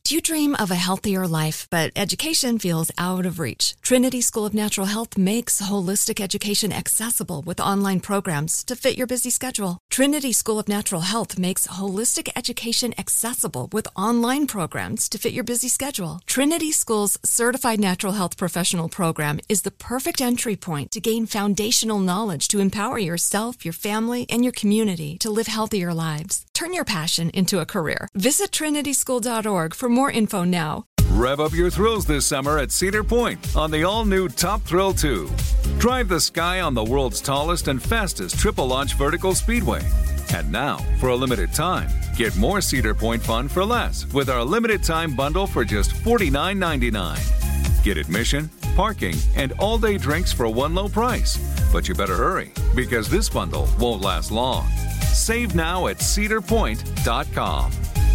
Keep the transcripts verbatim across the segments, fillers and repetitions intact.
Do you dream of a healthier life, but education feels out of reach? Trinity School of Natural Health makes holistic education accessible with online programs to fit your busy schedule. Trinity School of Natural Health makes holistic education accessible with online programs to fit your busy schedule. Trinity School's Certified Natural Health Professional Program is the perfect entry point to gain foundational knowledge to empower yourself, your family, and your community to live healthier lives. Turn your passion into a career. Visit trinity school dot org for more info now. Rev up your thrills this summer at Cedar Point on the all-new Top Thrill two. Drive the sky on the world's tallest and fastest triple-launch vertical speedway. And now, for a limited time, get more Cedar Point fun for less with our limited-time bundle for just forty-nine ninety-nine. Get admission, parking, and all-day drinks for one low price. But you better hurry, because this bundle won't last long. Save now at cedar point dot com.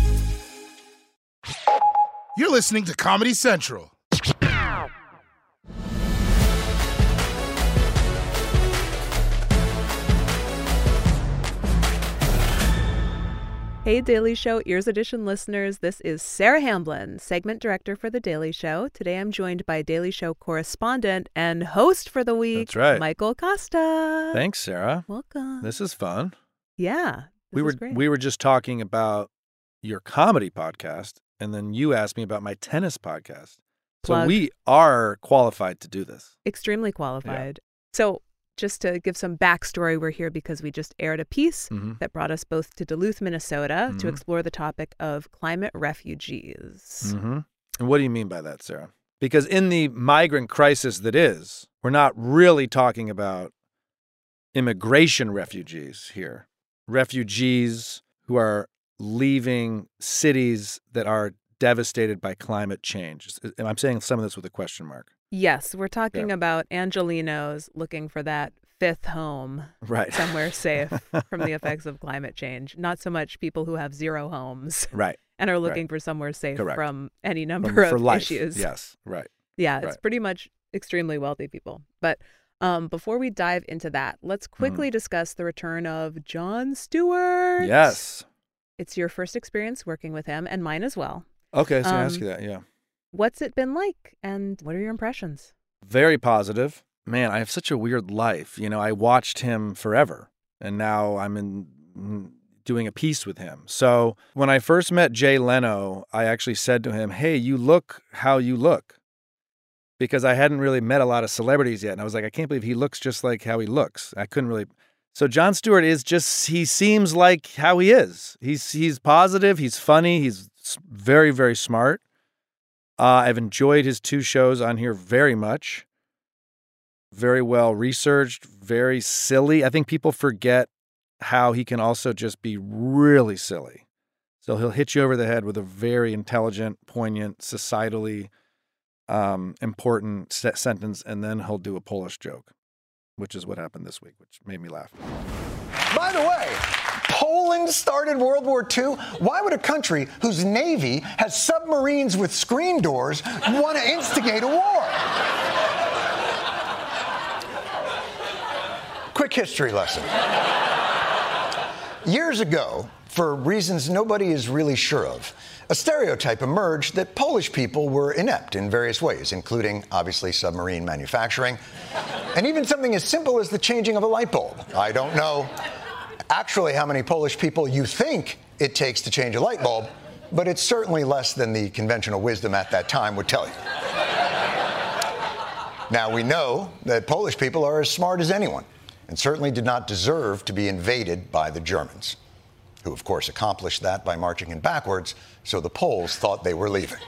You're listening to Comedy Central. Hey, Daily Show Ears Edition listeners. This is Sarah Hamblin, segment director for The Daily Show. Today I'm joined by Daily Show correspondent and host for the week, That's right. Michael Costa. Thanks, Sarah. Welcome. This is fun. Yeah. We were great. we were just talking about your comedy podcast, and then you asked me about my tennis podcast. Plug. So we are qualified to do this. Extremely qualified. So just to give some backstory, we're here because we just aired a piece Mm-hmm. that brought us both to Duluth, Minnesota, Mm-hmm. to explore the topic of climate refugees. Mm-hmm. And what do you mean by that, Sarah? Because in the migrant crisis that is, we're not really talking about immigration refugees here. Refugees who are leaving cities that are devastated by climate change. And I'm saying some of this with a question mark. Yes, we're talking Yeah. about Angelinos looking for that fifth home Right. somewhere safe from the effects of climate change. Not so much people who have zero homes Right. and are looking for somewhere safe Correct. from any number For, of for life. issues. Yes. Right. Yeah, it's Right. pretty much extremely wealthy people. But um, before we dive into that, let's quickly Mm-hmm. discuss the return of Jon Stewart. Yes. It's your first experience working with him, and mine as well. Okay, so I Um, ask you that, yeah. What's it been like, and what are your impressions? Very positive. Man, I have such a weird life. You know, I watched him forever, and now I'm in mm, doing a piece with him. So when I first met Jay Leno, I actually said to him, hey, you look how you look. Because I hadn't really met a lot of celebrities yet. And I was like, I can't believe he looks just like how he looks. I couldn't really. So Jon Stewart is just, he seems like how he is. He's he's positive. He's funny. He's s- very, very smart. Uh, I've enjoyed his two shows on here very much. Very well researched, very silly. I think people forget how he can also just be really silly. So he'll hit you over the head with a very intelligent, poignant, societally um, important se- sentence, and then he'll do a Polish joke, which is what happened this week, which made me laugh. By the way, Poland started World War Two. Why would a country whose navy has submarines with screen doors want to instigate a war? Quick history lesson. Years ago, for reasons nobody is really sure of, a stereotype emerged that Polish people were inept in various ways, including, obviously, submarine manufacturing, and even something as simple as the changing of a light bulb. I don't know actually how many Polish people you think it takes to change a light bulb, but it's certainly less than the conventional wisdom at that time would tell you. Now, we know that Polish people are as smart as anyone, and certainly did not deserve to be invaded by the Germans, who, of course, accomplished that by marching in backwards, so the Poles thought they were leaving.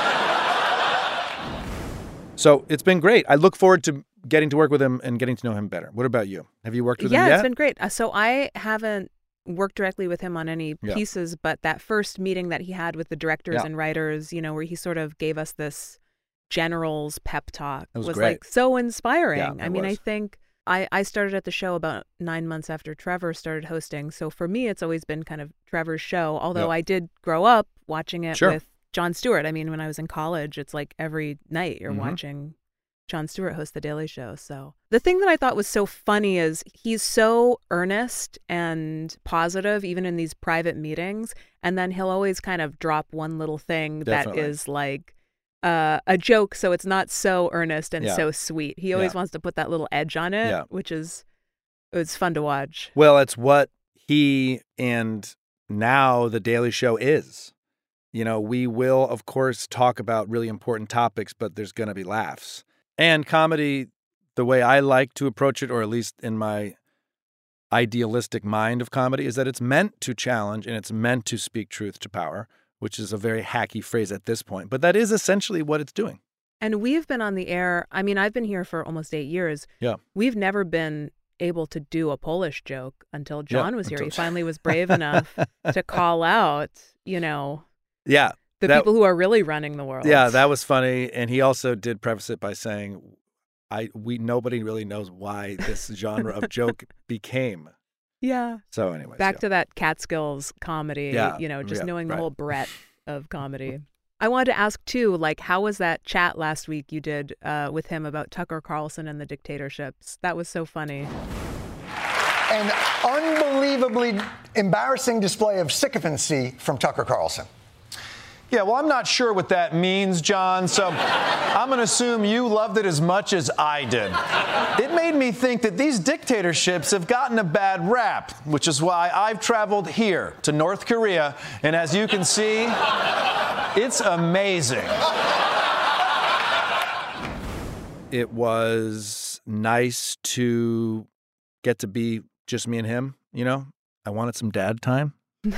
So it's been great. I look forward to getting to work with him and getting to know him better. What about you? Have you worked with yeah, him yet? it's been great. Uh, So I haven't worked directly with him on any Yeah. pieces, but that first meeting that he had with the directors Yeah. and writers, you know, where he sort of gave us this general's pep talk That was was great. like so inspiring. Yeah, I it mean, I was. think I, I started at the show about nine months after Trevor started hosting. So for me, it's always been kind of Trevor's show, although Yeah. I did grow up watching it Sure. with Jon Stewart. I mean, when I was in college, it's like every night you're Mhm. watching Jon Stewart hosts The Daily Show. So the thing that I thought was so funny is he's so earnest and positive, even in these private meetings. And then he'll always kind of drop one little thing Definitely. that is like uh, a joke. So it's not so earnest and Yeah. so sweet. He always Yeah. wants to put that little edge on it, Yeah. which is, it's fun to watch. Well, it's what he and now The Daily Show is. You know, we will, of course, talk about really important topics, but there's going to be laughs. And comedy, the way I like to approach it, or at least in my idealistic mind of comedy, is that it's meant to challenge and it's meant to speak truth to power, which is a very hacky phrase at this point. But that is essentially what it's doing. And we've been on the air. I mean, I've been here for almost eight years. Yeah. We've never been able to do a Polish joke until John Yeah, was here. until- He finally was brave enough to call out, you know, Yeah. the that- people who are really running the world. Yeah, that was funny. And he also did preface it by saying, I we nobody really knows why this genre of joke became. Yeah. So anyways. Back yeah. to that Catskills comedy, Yeah, you know, just yeah, knowing the right. whole breadth of comedy. I wanted to ask, too, like, how was that chat last week you did uh, with him about Tucker Carlson and the dictatorships? That was so funny. An unbelievably embarrassing display of sycophancy from Tucker Carlson. Yeah, well, I'm not sure what that means, John, so I'm going to assume you loved it as much as I did. It made me think that these dictatorships have gotten a bad rap, which is why I've traveled here to North Korea, and as you can see, it's amazing. It was nice to get to be just me and him, you know? I wanted some dad time.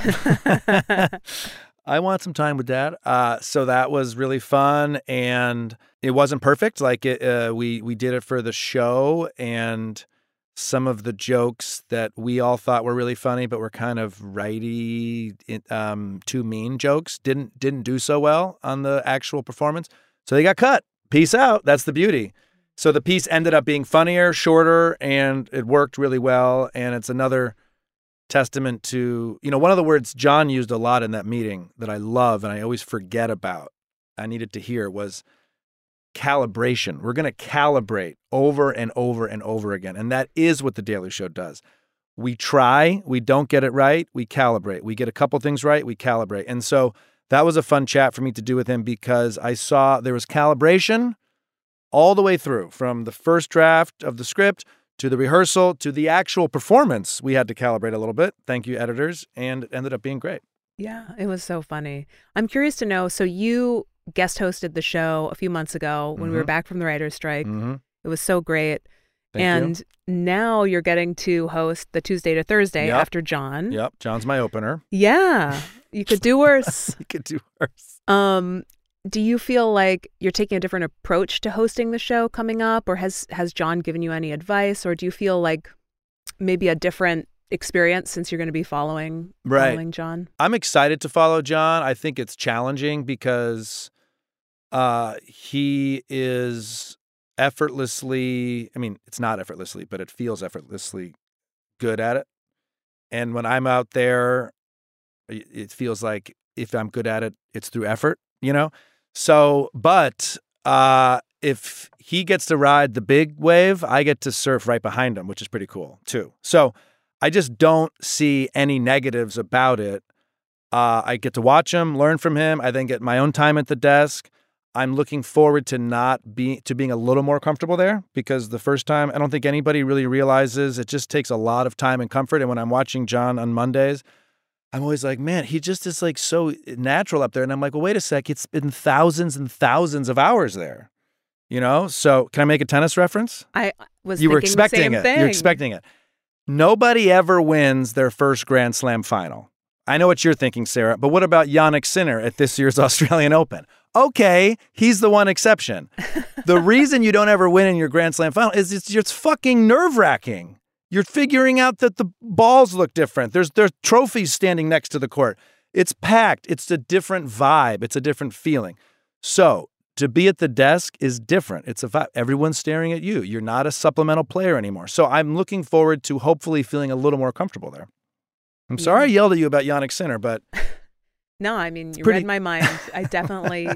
I want some time with dad. Uh, so that was really fun, and it wasn't perfect. Like it, uh, we we did it for the show, and some of the jokes that we all thought were really funny, but were kind of righty, um, too mean jokes, didn't didn't do so well on the actual performance. So they got cut. Peace out. That's the beauty. So the piece ended up being funnier, shorter, and it worked really well. And it's another testament to, you know, one of the words John used a lot in that meeting that I love and I always forget about, I needed to hear, was calibration. We're going to calibrate over and over and over again. And that is what The Daily Show does. We try, we don't get it right, we calibrate. We get a couple things right, we calibrate. And so that was a fun chat for me to do with him because I saw there was calibration all the way through, from the first draft of the script to the rehearsal, to the actual performance. We had to calibrate a little bit. Thank you, editors. And it ended up being great. Yeah, it was so funny. I'm curious to know, so you guest hosted the show a few months ago when Mm-hmm. we were back from the writer's strike. Mm-hmm. It was so great. Thank and you. now you're getting to host the Tuesday to Thursday Yep. after John. Yep. John's my opener. Yeah, you could do worse. You could do worse. Um, do you feel like you're taking a different approach to hosting the show coming up, or has has John given you any advice, or do you feel like maybe a different experience since you're going to be following Right. following John? I'm excited to follow John. I think it's challenging because uh, he is effortlessly, I mean, it's not effortlessly, but it feels effortlessly good at it. And when I'm out there, it it feels like if I'm good at it, it's through effort, you know? So, but uh, if he gets to ride the big wave, I get to surf right behind him, which is pretty cool too. So I just don't see any negatives about it. Uh, I get to watch him, learn from him. I then get my own time at the desk. I'm looking forward to not be to being a little more comfortable there, because the first time, I don't think anybody really realizes it just takes a lot of time and comfort. And when I'm watching John on Mondays, I'm always like, man, he just is like so natural up there. And I'm like, well, wait a sec. It's been thousands and thousands of hours there, you know? So can I make a tennis reference? I was You were thinking expecting the same it. thing. You're expecting it. Nobody ever wins their first Grand Slam final. I know what you're thinking, Sarah, but what about Jannik Sinner at this year's Australian Open? Okay, he's the one exception. The reason you don't ever win in your Grand Slam final is it's, it's fucking nerve-wracking. You're figuring out that the balls look different. There's there's trophies standing next to the court. It's packed. It's a different vibe. It's a different feeling. So to be at the desk is different. It's a vibe. Everyone's staring at you. You're not a supplemental player anymore. So I'm looking forward to hopefully feeling a little more comfortable there. I'm sorry I yelled at you about Jannik Sinner, but No, I mean, you pretty- read my mind. I definitely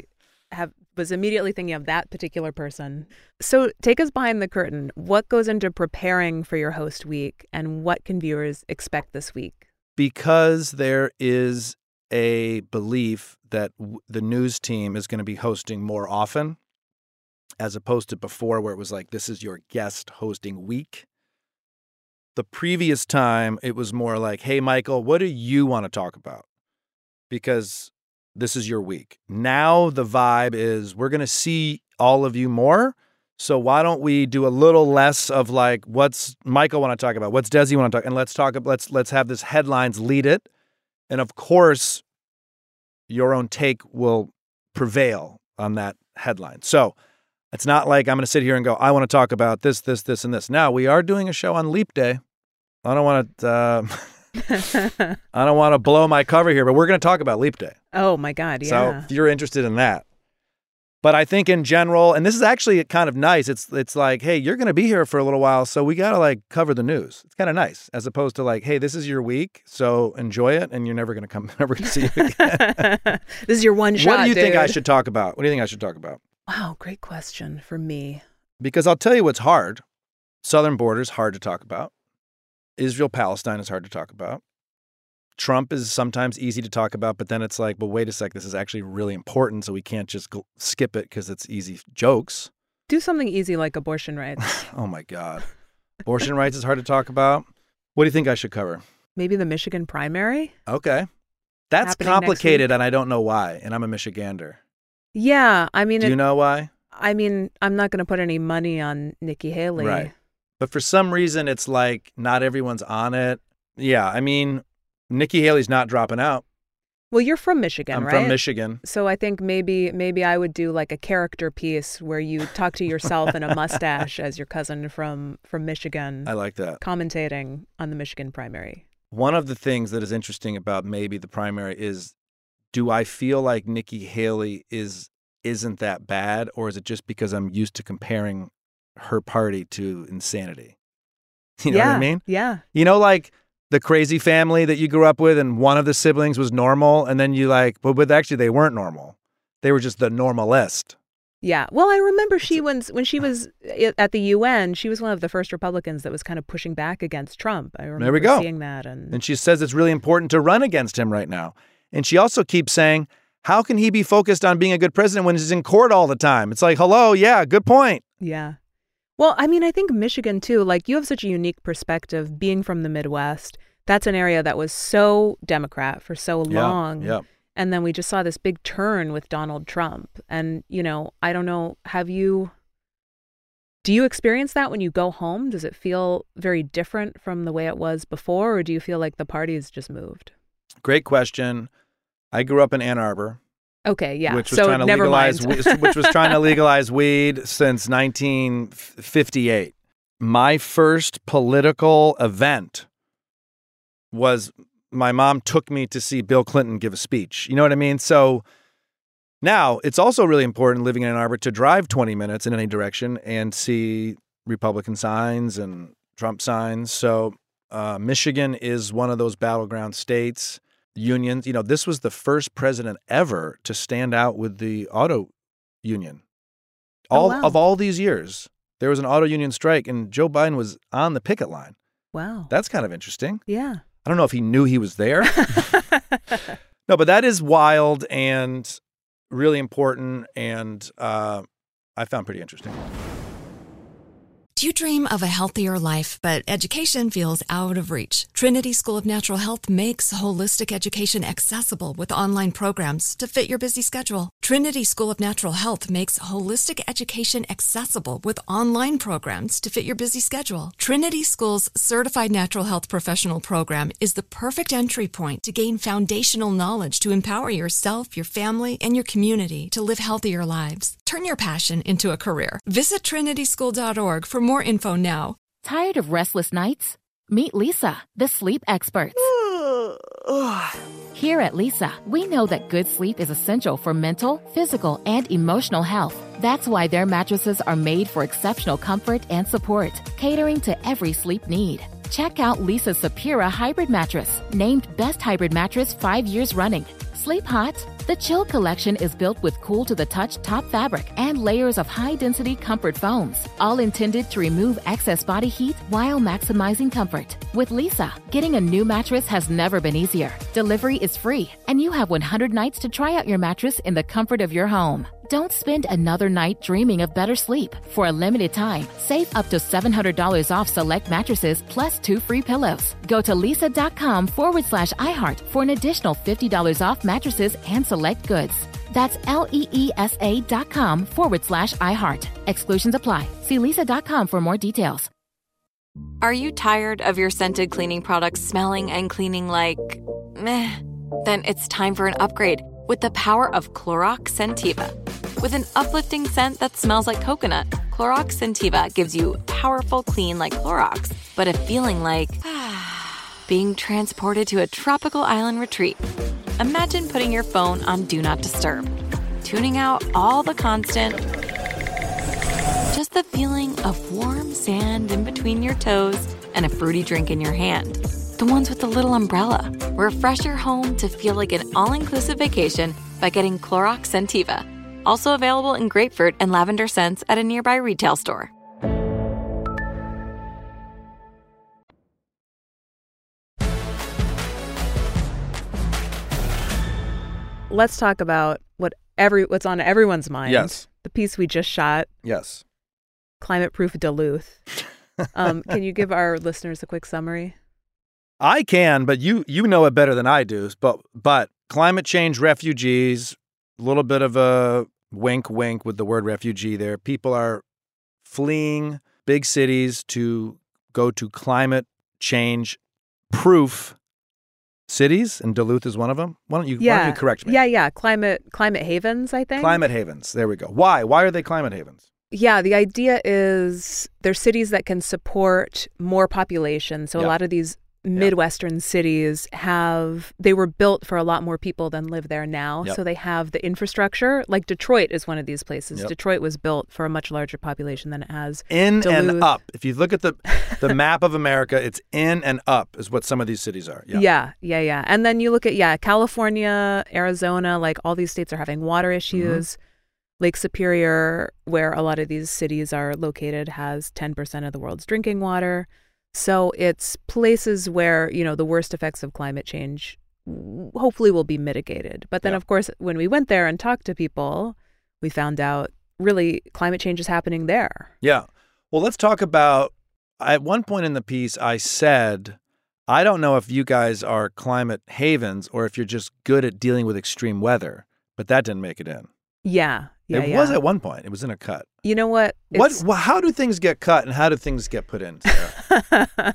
have was immediately thinking of that particular person. So take us behind the curtain. What goes into preparing for your host week, and what can viewers expect this week? Because there is a belief that w- the news team is going to be hosting more often, as opposed to before where it was like, this is your guest hosting week. The previous time, it was more like, hey, Michael, what do you want to talk about? Because this is your week. Now the vibe is we're going to see all of you more. So why don't we do a little less of like, what's Michael want to talk about? What's Desi want to talk? And let's talk, let's, let's have this headlines lead it. And of course, your own take will prevail on that headline. So it's not like I'm going to sit here and go, I want to talk about this, this, this, and this. Now, we are doing a show on Leap Day. I don't want to, uh, I don't want to blow my cover here, but we're going to talk about Leap Day. Oh my God, yeah. So if you're interested in that. But I think in general, and this is actually kind of nice, it's it's like, hey, you're going to be here for a little while, so we got to like cover the news. It's kind of nice, as opposed to like, hey, this is your week, so enjoy it, and you're never going to come, never going to see you again. This is your one shot, What do you dude. think I should talk about? What do you think I should talk about? Wow, great question for me. Because I'll tell you what's hard. Southern border is hard to talk about. Israel-Palestine is hard to talk about. Trump is sometimes easy to talk about, but then it's like, well, wait a sec, this is actually really important, so we can't just go skip it because it's easy jokes. Do something easy like abortion rights. Oh, my God. Abortion rights is hard to talk about. What do you think I should cover? Maybe the Michigan primary? Okay. That's Happening next complicated, week. and I don't know why, and I'm a Michigander. Yeah, I mean... Do it, you know why? I mean, I'm not going to put any money on Nikki Haley. Right. But for some reason, it's like not everyone's on it. Yeah, I mean... Nikki Haley's not dropping out. Well, you're from Michigan, I'm right? from Michigan. So I think maybe maybe I would do like a character piece where you talk to yourself in a mustache as your cousin from, from Michigan. I like that. Commentating on the Michigan primary. One of the things that is interesting about maybe the primary is, do I feel like Nikki Haley is, isn't that bad, or is it just because I'm used to comparing her party to insanity? You know yeah, what I mean? Yeah. You know, like... the crazy family that you grew up with and one of the siblings was normal, and then you like, but, but actually they weren't normal. They were just the normalist. Yeah. Well, I remember she when, when she was at the U N, she was one of the first Republicans that was kind of pushing back against Trump. I remember there we go. seeing that. And... and she says it's really important to run against him right now. And she also keeps saying, how can he be focused on being a good president when he's in court all the time? It's like, hello, yeah, good point. Yeah. Well, I mean, I think Michigan, too, like you have such a unique perspective being from the Midwest. That's an area that was so Democrat for so long. Yeah, yeah. And then we just saw this big turn with Donald Trump. And, you know, I don't know, have you, do you experience that when you go home? Does it feel very different from the way it was before? Or do you feel like the party has just moved? Great question. I grew up in Ann Arbor. Okay, yeah. Which was so trying to never legalize, mind. which was trying to legalize weed since nineteen fifty-eight. My first political event was my mom took me to see Bill Clinton give a speech. You know what I mean? So now it's also really important living in Ann Arbor to drive twenty minutes in any direction and see Republican signs and Trump signs. So uh, Michigan is one of those battleground states. Unions, you know, this was the first president ever to stand out with the auto union. All oh, wow. of all these years, there was an auto union strike, and Joe Biden was on the picket line. Wow, that's kind of interesting. Yeah, I don't know if he knew he was there. No, but that is wild and really important, and uh, I found pretty interesting. Do you dream of a healthier life, but education feels out of reach? Trinity School of Natural Health makes holistic education accessible with online programs to fit your busy schedule. Trinity School of Natural Health makes holistic education accessible with online programs to fit your busy schedule. Trinity School's Certified Natural Health Professional Program is the perfect entry point to gain foundational knowledge to empower yourself, your family, and your community to live healthier lives. Turn your passion into a career. Visit trinity school dot org for more info now. Tired of restless nights? Meet Lisa, the sleep experts. Here at Lisa, we know that good sleep is essential for mental, physical, and emotional health. That's why their mattresses are made for exceptional comfort and support, catering to every sleep need. Check out Lisa's Sapira Hybrid Mattress, named Best Hybrid Mattress five years running. Sleep hot, The Chill collection is built with cool-to-the-touch top fabric and layers of high-density comfort foams, all intended to remove excess body heat while maximizing comfort. With Leesa, getting a new mattress has never been easier. Delivery is free, and you have one hundred nights to try out your mattress in the comfort of your home. Don't spend another night dreaming of better sleep. For a limited time, save up to seven hundred dollars off select mattresses plus two free pillows. Go to leesa.com forward slash iHeart for an additional fifty dollars off mattresses and select goods. That's L-E-E-S-A dot com forward slash iHeart. Exclusions apply. See leesa dot com for more details. Are you tired of your scented cleaning products smelling and cleaning like meh? Then it's time for an upgrade with the power of Clorox Scentiva. With an uplifting scent that smells like coconut, Clorox Scentiva gives you powerful clean like Clorox, but a feeling like being transported to a tropical island retreat. Imagine putting your phone on Do Not Disturb, tuning out all the constant, just the feeling of warm sand in between your toes and a fruity drink in your hand. The ones with the little umbrella. Refresh your home to feel like an all-inclusive vacation by getting Clorox Scentiva. Also available in grapefruit and lavender scents at a nearby retail store. Let's talk about what every what's on everyone's mind. Yes. The piece we just shot. Yes. Climate Proof Duluth. Um, can you give our listeners a quick summary? I can, but you you know it better than I do. But but climate change refugees, a little bit of a wink, wink with the word refugee there. People are fleeing big cities to go to climate change proof cities, and Duluth is one of them. Why don't you, yeah. why don't you correct me? Yeah, yeah. Climate climate havens, I think. Climate havens. There we go. Why? Why are they climate havens? Yeah, the idea is they're cities that can support more population. So Yeah. a lot of these Midwestern cities have, they were built for a lot more people than live there now. Yep. So they have the infrastructure. Like Detroit is one of these places. Yep. Detroit was built for a much larger population than it has. In Duluth. and up. If you look at the the map of America, it's in and up is what some of these cities are. Yeah. yeah, yeah, yeah. And then you look at, yeah, California, Arizona, like all these states are having water issues. Mm-hmm. Lake Superior, where a lot of these cities are located, has ten percent of the world's drinking water. So it's places where, you know, the worst effects of climate change hopefully will be mitigated. But then, Yeah. of course, when we went there and talked to people, we found out really climate change is happening there. Yeah. Well, let's talk about, at one point in the piece, I said, I don't know if you guys are climate havens or if you're just good at dealing with extreme weather, but that didn't make it in. Yeah. Yeah, it yeah. was at one point. It was in a cut. You know what? What? It's- Well, how do things get cut and how do things get put in, Sarah?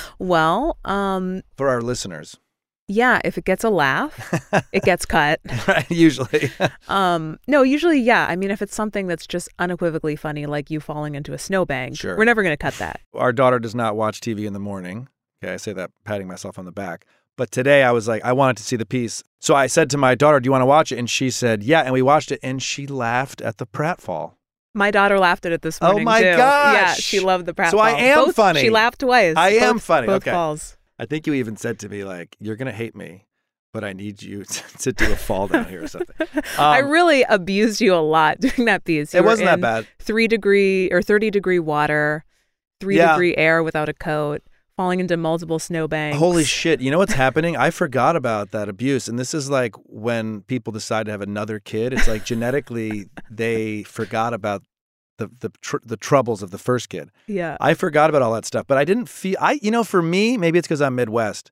well, um, For our listeners. yeah, if it gets a laugh, it gets cut. Right, usually. Um, no, usually, yeah. I mean, if it's something that's just unequivocally funny, like you falling into a snowbank, Sure. we're never going to cut that. Our daughter does not watch T V in the morning. Okay, I say that patting myself on the back. But today I was like, I wanted to see the piece. So I said to my daughter, do you want to watch it? And she said, yeah. And we watched it and she laughed at the pratfall. My daughter laughed at it this Oh, morning, my too. gosh. Yeah, she loved the pratfall. So I am Both- funny. She laughed twice. I am Both- funny. Both Okay. falls. I think you even said to me, like, you're going to hate me, but I need you to, to do a fall down here or something. Um, I really abused you a lot during that piece. You It were wasn't that in bad. Three degree or thirty degree water, three Yeah. degree air without a coat, falling into multiple snowbanks. Holy shit. You know what's happening? I forgot about that abuse. And this is like when people decide to have another kid. It's like genetically they forgot about the the tr- the troubles of the first kid. Yeah. I forgot about all that stuff, but I didn't feel I you know for me, maybe it's cuz I'm Midwest.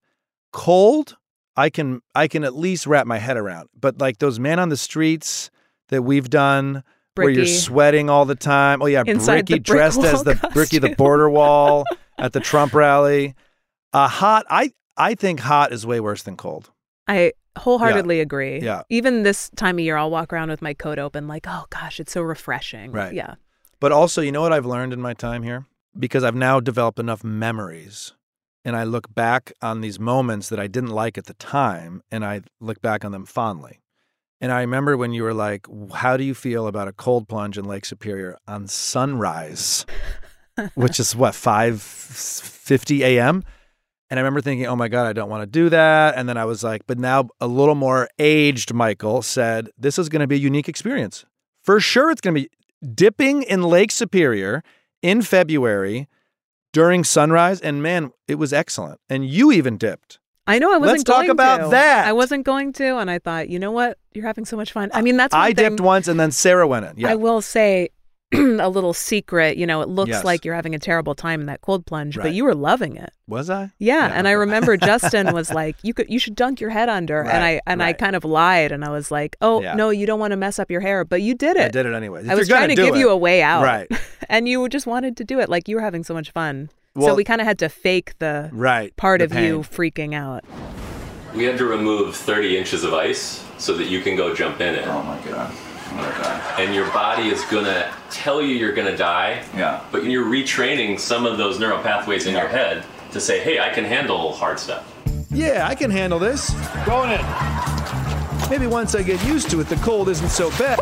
Cold, I can I can at least wrap my head around. But like those man on the streets that we've done where you're Bricky. sweating all the time. Oh yeah, Inside the Bricky brick dressed as wall the Bricky the costume. border wall at the Trump rally. Uh, hot, I I think hot is way worse than cold. I wholeheartedly agree. Yeah. Even this time of year, I'll walk around with my coat open like, oh gosh, it's so refreshing. Right. Yeah. But also, you know what I've learned in my time here? Because I've now developed enough memories and I look back on these moments that I didn't like at the time and I look back on them fondly. And I remember when you were like, how do you feel about a cold plunge in Lake Superior on sunrise, which is what, five fifty a.m.? And I remember thinking, oh my God, I don't want to do that. And then I was like, but now a little more aged Michael said, this is going to be a unique experience. For sure, it's going to be dipping in Lake Superior in February during sunrise. And man, it was excellent. And you even dipped. I know I wasn't Let's going talk about to. that. I wasn't going to. And I thought, you know what? You're having so much fun. I mean, that's one I thing. dipped once and then Sarah went in. Yeah. I will say a little secret. You know, it looks Yes. like you're having a terrible time in that cold plunge, Right. but you were loving it. Was I? Yeah, Yeah. and I remember Justin was like, "You could, you should dunk your head under," Right, and I and I right. kind of lied, and I was like, "Oh Yeah. no, you don't want to mess up your hair," but you did it. I did it anyway. If I was you're trying to gonna give do you it- a way out, Right. and you just wanted to do it. Like you were having so much fun, so Well- we kind of had to fake the Right. part the of you pain. freaking out. We had to remove thirty inches of ice so that you can go jump in it. Oh my God. I'm gonna die. And your body is gonna tell you you're gonna die, Yeah. but you're retraining some of those neural pathways in Yeah. your head to say, hey, I can handle hard stuff. Yeah, I can handle this. Going in. Maybe once I get used to it, the cold isn't so bad.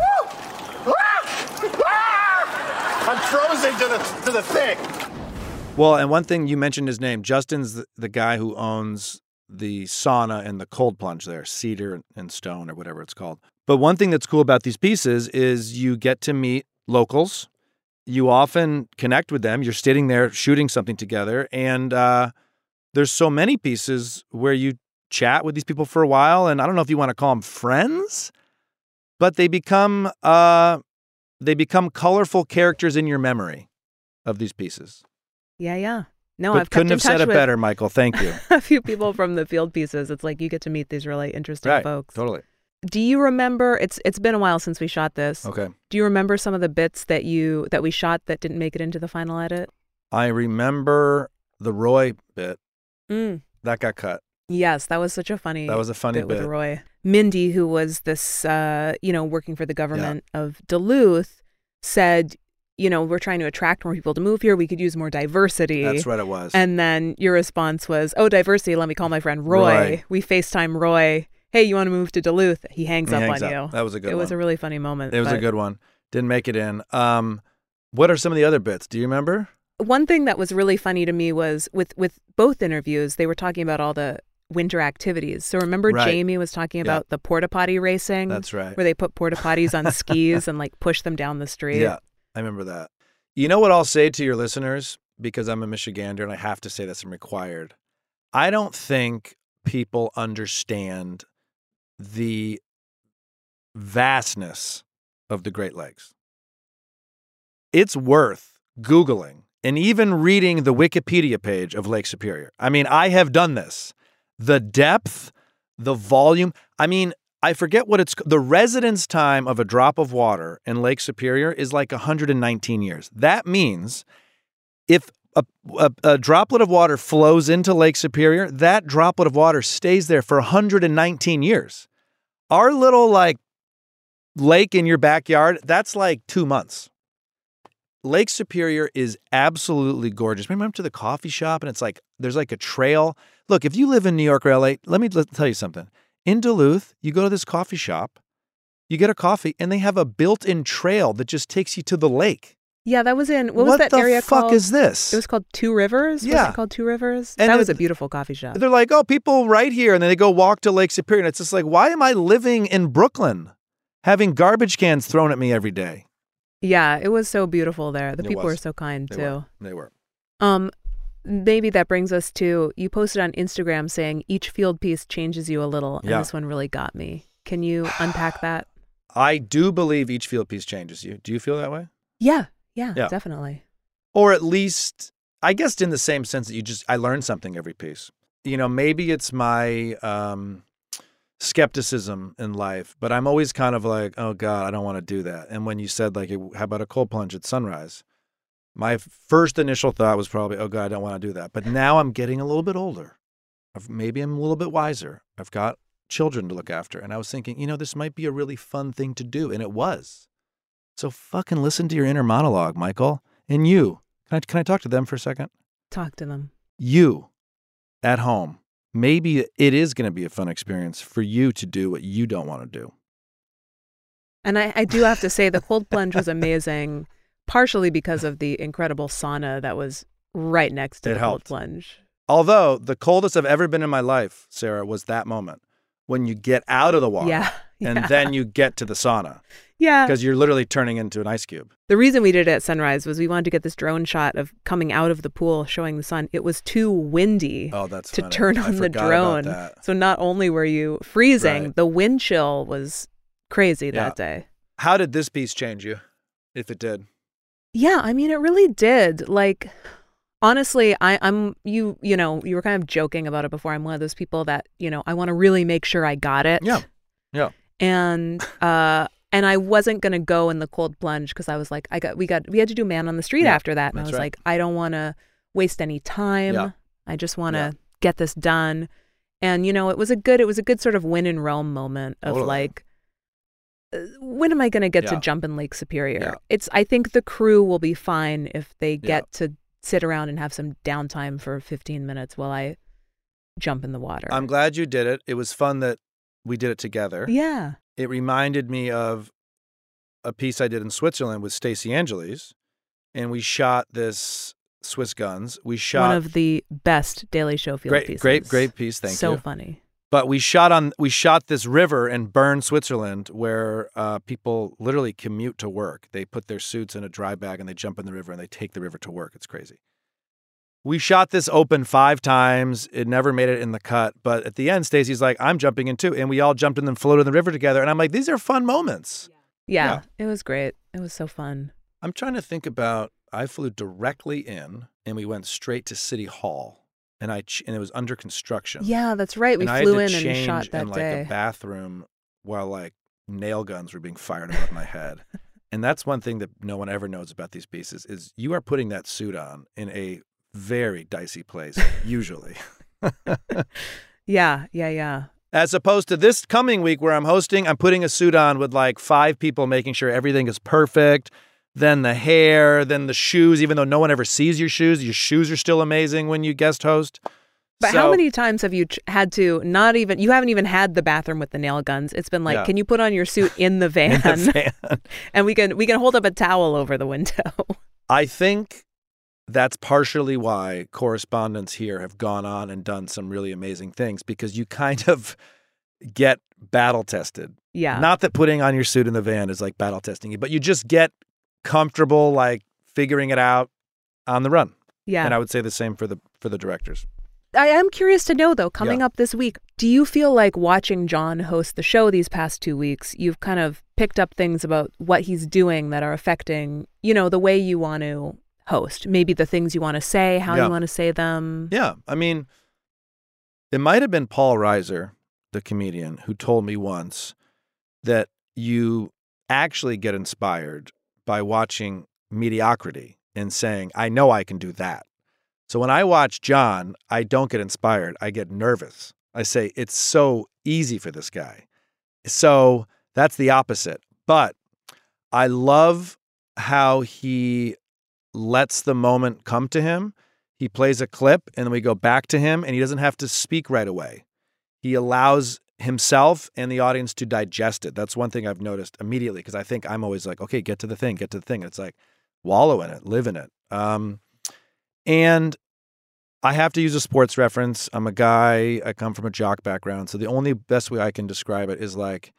I'm frozen to the to the thing. Well, and one thing you mentioned his name. Justin's the, the guy who owns the sauna and the cold plunge there, Cedar and Stone or whatever it's called. But one thing that's cool about these pieces is you get to meet locals. You often connect with them. You're sitting there shooting something together. And uh, there's so many pieces where you chat with these people for a while. And I don't know if you want to call them friends, but they become uh, they become colorful characters in your memory of these pieces. Yeah, yeah. No, but I've kept couldn't in have said touch it with better, Michael. Thank you. a few people from the field pieces. It's like you get to meet these really interesting Right. folks. Totally. Do you remember? It's it's been a while since we shot this. Okay. Do you remember some of the bits that you that we shot that didn't make it into the final edit? I remember the Roy bit. Mm. That got cut. Yes, that was such a funny. That was a funny bit with bit. Roy. Mindy, who was this, uh, you know, working for the government of Duluth, said, you know, we're trying to attract more people to move here. We could use more diversity. That's what it was. And then your response was, "Oh, diversity. Let me call my friend Roy." Roy. We FaceTime Roy. Hey, you want to move to Duluth? He hangs He up hangs on up. you. That was a good It was one. a really funny moment. It was a but- good one. Didn't make it in. Um, what are some of the other bits? Do you remember? One thing that was really funny to me was with with both interviews, they were talking about all the winter activities. So remember Right. Jamie was talking Yeah. about the porta potty racing? That's right. Where they put porta potties on skis and like push them down the street. Yeah, I remember that. You know what I'll say to your listeners, because I'm a Michigander and I have to say this, I'm required. I don't think people understand the vastness of the Great Lakes. It's worth Googling and even reading the Wikipedia page of Lake Superior. I mean, I have done this. The depth, the volume. I mean, I forget what it's, the residence time of a drop of water in Lake Superior is like one hundred nineteen years. That means if a, a, a droplet of water flows into Lake Superior, that droplet of water stays there for one hundred nineteen years. Our little like lake in your backyard, that's like two months. Lake Superior is absolutely gorgeous. Remember up to the coffee shop and it's like, there's like a trail. Look, if you live in New York or L A, let me let, tell you something. In Duluth, you go to this coffee shop, you get a coffee, and they have a built-in trail that just takes you to the lake. Yeah, that was in, what was What that the area fuck called? is this? It was called Two Rivers? Yeah. Was it called Two Rivers? And that it- was a beautiful coffee shop. They're like, oh, people right here, and then they go walk to Lake Superior, and it's just like, why am I living in Brooklyn, having garbage cans thrown at me every day? Yeah, it was so beautiful there. The It people was. were so kind They too. were. They were. Um, maybe that brings us to, you posted on Instagram saying each field piece changes you a little, and Yeah. this one really got me. Can you unpack that? I do believe each field piece changes you. Do you feel that way? Yeah, yeah, Yeah. definitely. Or at least, I guess in the same sense that you just, I learned something every piece. You know, maybe it's my um, skepticism in life, but I'm always kind of like, oh God, I don't want to do that. And when you said like, how about a cold plunge at sunrise? My first initial thought was probably, oh God, I don't want to do that. But now I'm getting a little bit older. I've, maybe I'm a little bit wiser. I've got children to look after. And I was thinking, you know, this might be a really fun thing to do. And it was. So fucking listen to your inner monologue, Michael. And you, can I, can I talk to them for a second? Talk to them. You at home, maybe it is going to be a fun experience for you to do what you don't want to do. And I, I do have to say the cold plunge was amazing, partially because of the incredible sauna that was right next to It the helped. cold plunge. Although the coldest I've ever been in my life, Sarah, was that moment when you get out of the water Yeah. and yeah. then you get to the sauna. Yeah. Because you're literally turning into an ice cube. The reason we did it at sunrise was we wanted to get this drone shot of coming out of the pool showing the sun. It was too windy Oh, that's to funny. turn I on the forgot drone. about that. So not only were you freezing, Right. the wind chill was crazy Yeah. that day. How did this piece change you, if it did? Yeah, I mean, it really did. Like, honestly, I, I'm you. You know, you were kind of joking about it before. I'm one of those people that you know I want to really make sure I got it. Yeah, yeah. And uh, and I wasn't gonna go in the cold plunge because I was like, I got we got we had to do Man on the Street Yeah, after that, and I that's was right. like, I don't want to waste any time. Yeah. I just want to Yeah. get this done. And you know, it was a good it was a good sort of win in Rome moment of Totally. like. uh, When am I going to get Yeah. to jump in Lake Superior? Yeah. It's. I think the crew will be fine if they Yeah. get to sit around and have some downtime for fifteen minutes while I jump in the water. I'm glad you did it. It was fun that we did it together. yeah. It reminded me of a piece I did in Switzerland with Stacey Angeles, and we shot this Swiss Guns. We shot One of the best Daily Show field great, pieces. great, great piece. Thank so you. So funny. But we shot on we shot this river in Bern, Switzerland, where uh, people literally commute to work. They put their suits in a dry bag and they jump in the river and they take the river to work. It's crazy. We shot this open five times. It never made it in the cut. But at the end, Stacey's like, I'm jumping in too. And we all jumped in and floated in the river together. And I'm like, these are fun moments. Yeah, Yeah. it was great. It was so fun. I'm trying to think about, I flew directly in and we went straight to City Hall. And I ch- and it was under construction. Yeah, that's right. We and I flew had to in and change shot that in like day. a bathroom while like nail guns were being fired above my head. And that's one thing that no one ever knows about these pieces is you are putting that suit on in a very dicey place, usually. yeah, yeah, yeah. As opposed to this coming week where I'm hosting, I'm putting a suit on with like five people making sure everything is perfect. Then the hair, then the shoes, even though no one ever sees your shoes, your shoes are still amazing when you guest host. But So- how many times have you ch- had to not even, you haven't even had the bathroom with the nail guns. It's been like, Yeah. can you put on your suit in the van? In the van. and we can we can hold up a towel over the window. I think that's partially why correspondents here have gone on and done some really amazing things because you kind of get battle tested. Yeah. Not that putting on your suit in the van is like battle testing you, but you just get comfortable like figuring it out on the run. Yeah. And I would say the same for the for the directors. I am curious to know, though, coming Yeah. up this week, do you feel like watching John host the show these past two weeks, you've kind of picked up things about what he's doing that are affecting, you know, the way you want to host? Maybe the things you want to say, how Yeah. you want to say them? Yeah. I mean, it might have been Paul Reiser, the comedian, who told me once that you actually get inspired by watching mediocrity and saying, I know I can do that. So when I watch John, I don't get inspired. I get nervous. I say, it's so easy for this guy. So that's the opposite. But I love how he lets the moment come to him. He plays a clip and then we go back to him and he doesn't have to speak right away. He allows himself and the audience to digest it. That's one thing I've noticed immediately because I think I'm always like, okay, get to the thing, get to the thing. It's like wallow in it, live in it. Um, and I have to use a sports reference. I'm a guy, I come from a jock background. So the only best way I can describe it is like,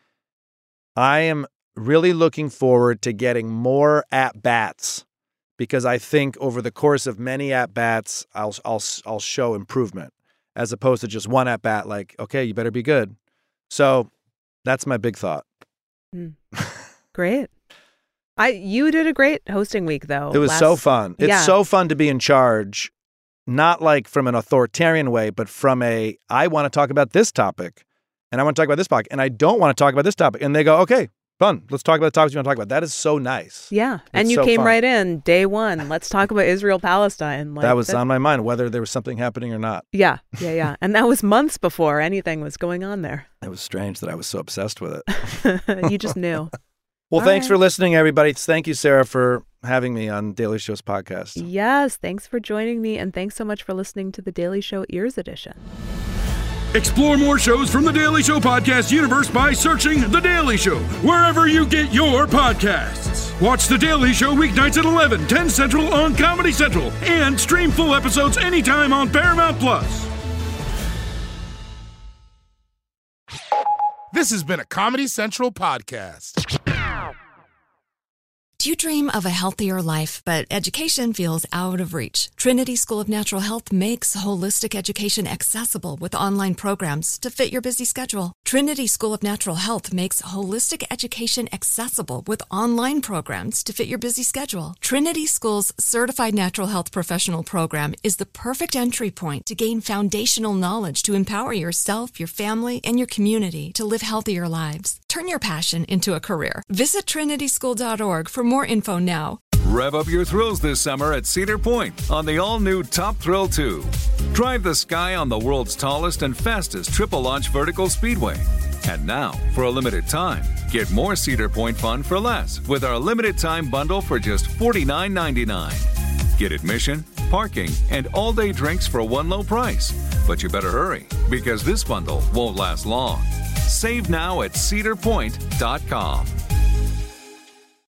I am really looking forward to getting more at-bats because I think over the course of many at-bats, I'll, I'll, I'll show improvement as opposed to just one at-bat like, okay, you better be good. So that's my big thought. Mm. Great. I You did a great hosting week, though. It was last- so fun. It's Yeah. so fun to be in charge, not like from an authoritarian way, but from a, I want to talk about this topic and I want to talk about this topic and I don't want to talk about this topic. And they go, okay, fun. Let's talk about the topics you want to talk about. That is so nice. Yeah. And It's you so came fun. right in day one. Let's talk about Israel-Palestine. Like, that was on my mind, whether there was something happening or not. Yeah, yeah, yeah. And that was months before anything was going on there. It was strange that I was so obsessed with it. You just knew. Well, All thanks right. for listening, everybody. Thank you, Sarah, for having me on Daily Show's podcast. Yes, thanks for joining me, and thanks so much for listening to the Daily Show Ears Edition. Explore more shows from the Daily Show podcast universe by searching The Daily Show wherever you get your podcasts. Watch The Daily Show weeknights at eleven, ten Central on Comedy Central. And stream full episodes anytime on Paramount Plus. This has been a Comedy Central podcast. Do you dream of a healthier life, but education feels out of reach? Trinity School of Natural Health makes holistic education accessible with online programs to fit your busy schedule. Trinity School of Natural Health makes holistic education accessible with online programs to fit your busy schedule. Trinity School's Certified Natural Health Professional Program is the perfect entry point to gain foundational knowledge to empower yourself, your family, and your community to live healthier lives. Turn your passion into a career. Visit trinity school dot org for more info now. Rev up your thrills this summer at Cedar Point on the all-new Top Thrill two. Drive the sky on the world's tallest and fastest triple-launch vertical speedway. And now, for a limited time, get more Cedar Point fun for less with our limited-time bundle for just forty-nine ninety-nine. Get admission, parking, and all-day drinks for one low price. But you better hurry, because this bundle won't last long. Save now at cedar point dot com.